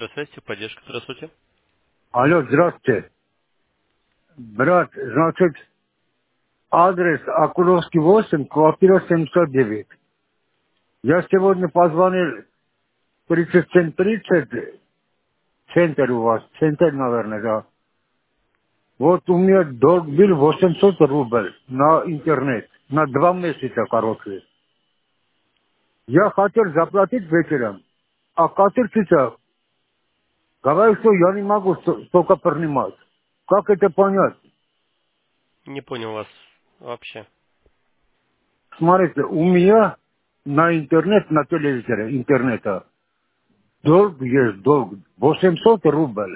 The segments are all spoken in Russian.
Электросвязь, поддержка. Здравствуйте. Алло, здравствуйте. Брат, значит, адрес Акуловский 8, квартира 709. Я сегодня позвонил 3730, центр у вас, центр, наверное, да. Вот у меня долг был 800 рублей на интернет, на 2 месяца, короче. Я хотел заплатить вечером, а кассирщица говорит, что я не могу столько принимать. Как это понять? Не понял вас вообще. Смотрите, у меня на интернет, на телевизоре интернета долг есть, долг 800 рублей.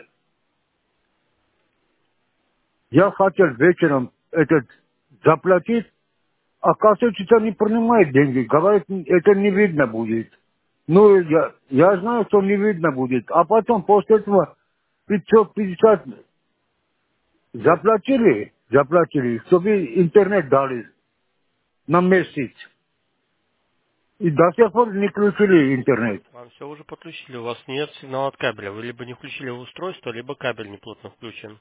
Я хотел вечером этот заплатить, а кассовщица не принимает деньги. Говорит, это не видно будет. Ну, я знаю, что не видно будет. А потом после этого 550 заплатили, чтобы интернет дали на месяц. И до сих пор не включили интернет. Вам все уже подключили, у вас нет сигнала от кабеля. Вы либо не включили устройство, либо кабель неплотно включен.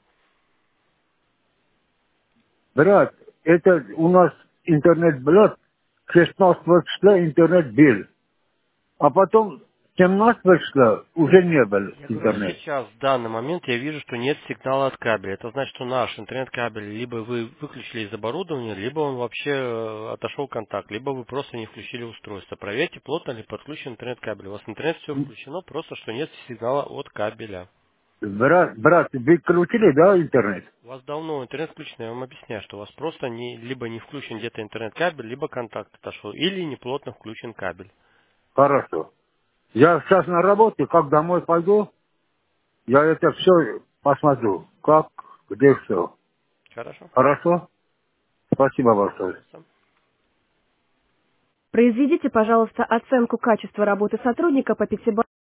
Брат, это у нас интернет был, 16 числа интернет был. А потом 17 числа уже не был Я говорю, интернет. сейчас, в данный момент, я вижу, что нет сигнала от кабеля. Это значит, что наш интернет-кабель либо вы выключили из оборудования, либо он вообще отошел контакт, либо вы просто не включили устройство. Проверьте, плотно ли подключен интернет-кабель. У вас интернет все включено, просто что нет сигнала от кабеля. Брат, вы включили, да, интернет? У вас давно интернет включен, я вам объясняю, что у вас просто либо не включен где-то интернет-кабель, либо контакт отошел, или неплотно включен кабель. Хорошо. Я сейчас на работе, как домой пойду, я это все посмотрю. Как, где все. Хорошо? Хорошо? Спасибо большое. Пожалуйста. Произведите, пожалуйста, оценку качества работы сотрудника по пятибалльной